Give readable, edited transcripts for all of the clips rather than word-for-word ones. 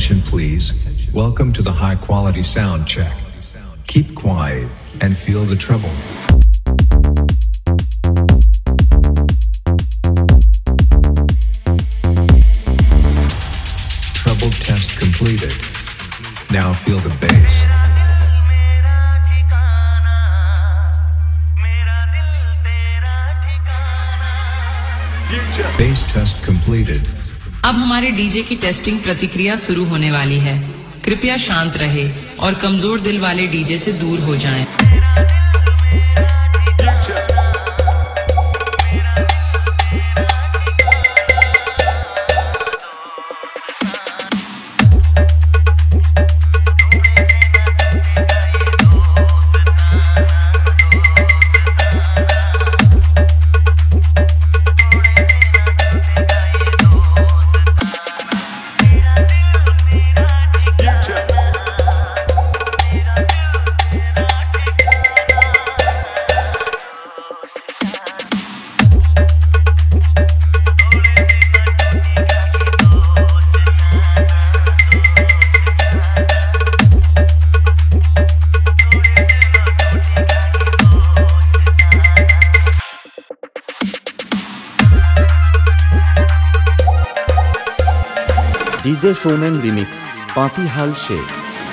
Attention please. Welcome to the high quality sound check. Keep quiet and feel the treble. Treble test completed. Now feel the bass. Bass test completed. अब हमारे DJ की testing प्रतिक्रिया शुरू होने वाली है। कृपया शांत रहे और कमजोर दिल वाले डीजे से दूर हो जाएं। डीजे सोमेन रिमिक्स पाती हाल शेख।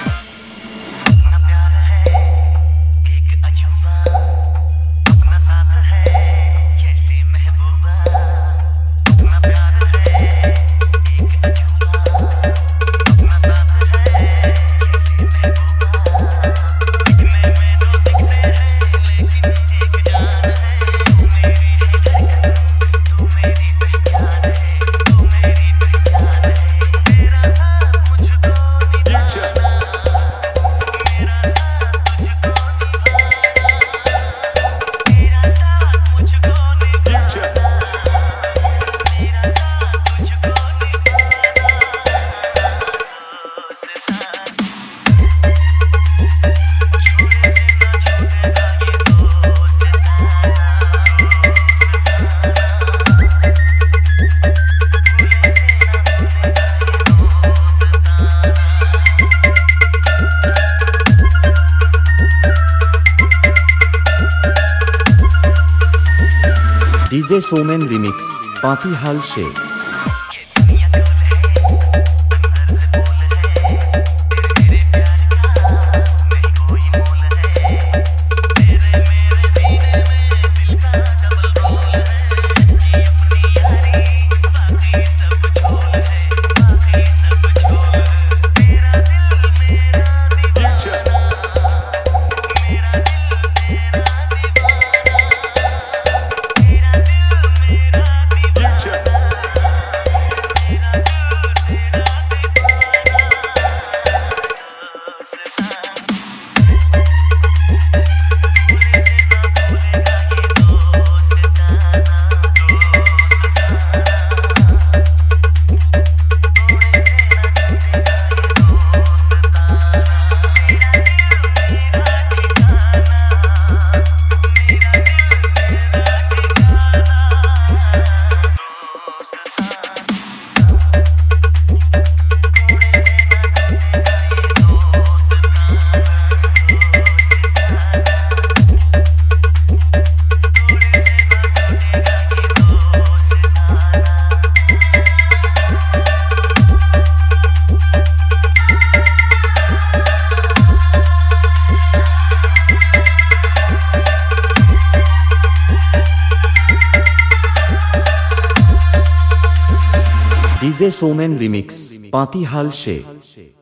डीजे सोमेन रिमिक्स पाती हाल शेख। डीजे सोमेन रिमिक्स पाती हाल शेख।